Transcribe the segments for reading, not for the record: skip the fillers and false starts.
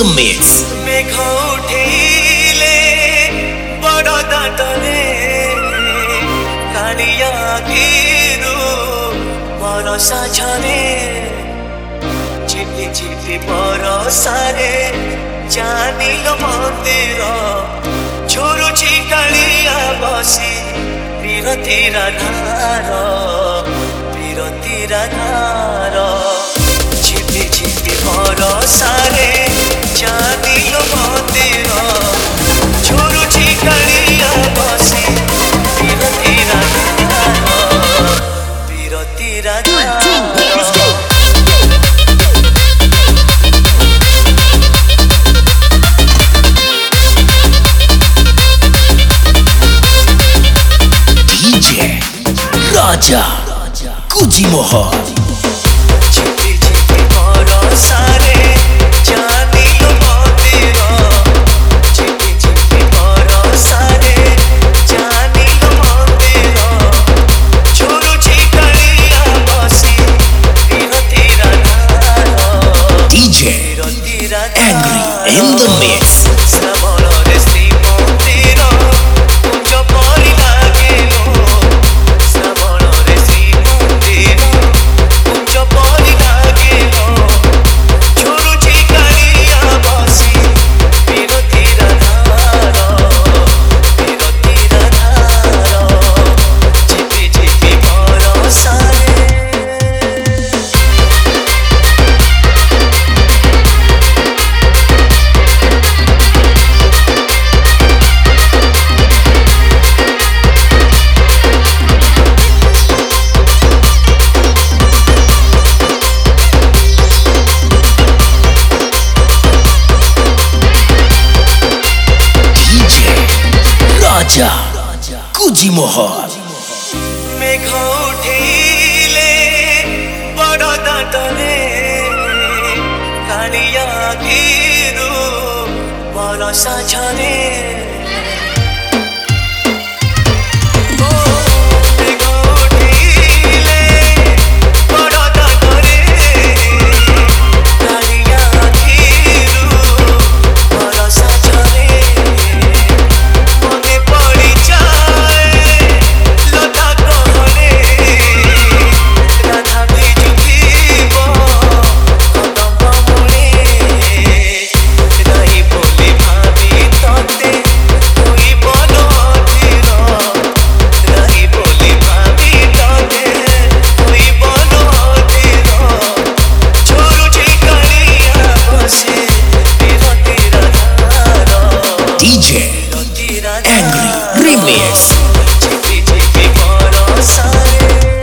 the mix. झिपी झिपी बरसारे जानिलो मंदिर झुरुची कालिया बसी विरतिर धार झिपी झिपी बरसारे जानिलो मंदिर झुरुची कालिया बसी विरतिर धार Raja Kuji Mohar. झिपी झिपी बरसारे जानिलो मंदिर झिपी झिपी बरसारे जानिलो मंदिर झुरुची कालिया बसी विरतिर धार DJ Angry in the mix. श्रावणरे Shrimandir कुंज परि लागेलो श्रावणरे श्रीमंदिर कुंज परि लागेलो झुरुची कालिया बसी विरतिर धार झिपी झिपी बरसारे DJ Raja Kuji Mohar. मेघ उठिले बड़ दाँतले कालिया गिरु बरसा झरे मेघ उठिले बड़ दाँतले कालिया गिरु बरसा झरे मने पड़ी जाए लता कहरे राधा भिजुथिब कदम मूले रही बोली भाभी तते हुई बनो धीर रही बोली भाभी तते हुई बनो धीर झुरुची कालिया बसी विरतिर धार DJ Angry Remix. झिपी झिपी बरसारे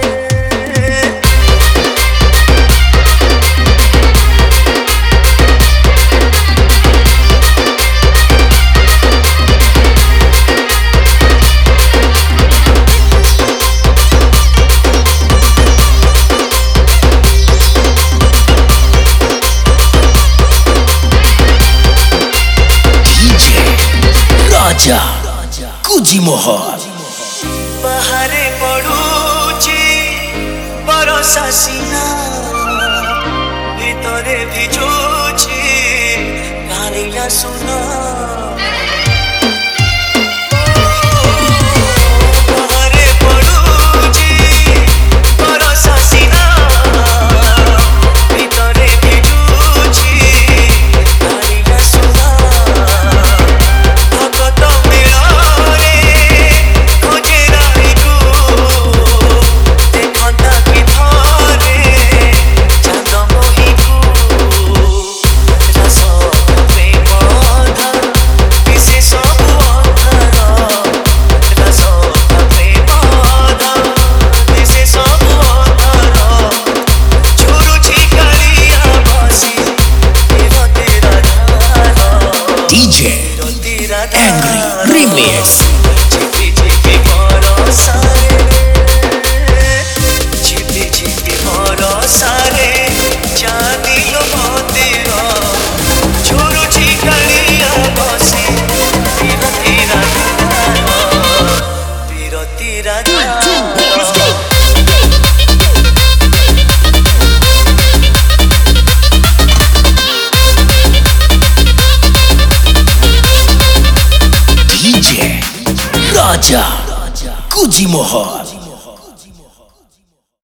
DJ Raja Kuji Mohar. बाहरे पड़ुची बरसा सीना भितरे भिजुची कालिया सुना बाहरे पड़ुची बरसा सीना भितरे भिजुची कालिया सुना भगत मेलारे खोजे राईकु देखंता कि थरे चांद मोहिकु रस प्रेम धा কুজি মহল।